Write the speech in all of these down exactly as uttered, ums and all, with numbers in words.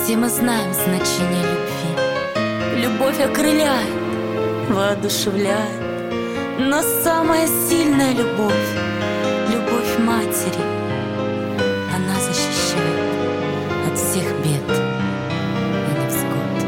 Все мы знаем значение любви. Любовь окрыляет, воодушевляет, но самая сильная любовь — любовь матери. Она защищает от всех бед и невзгод.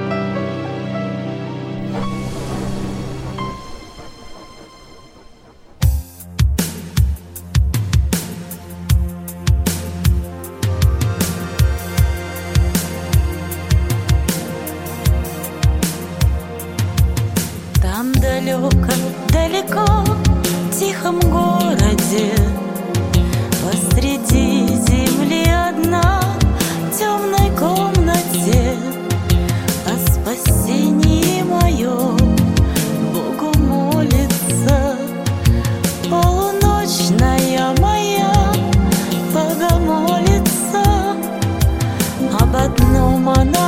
Там далеко, далеко, в тихом городе, посреди земли одна, в темной комнате, о спасении моем Богу молится. Полуночная моя богомолица об одном она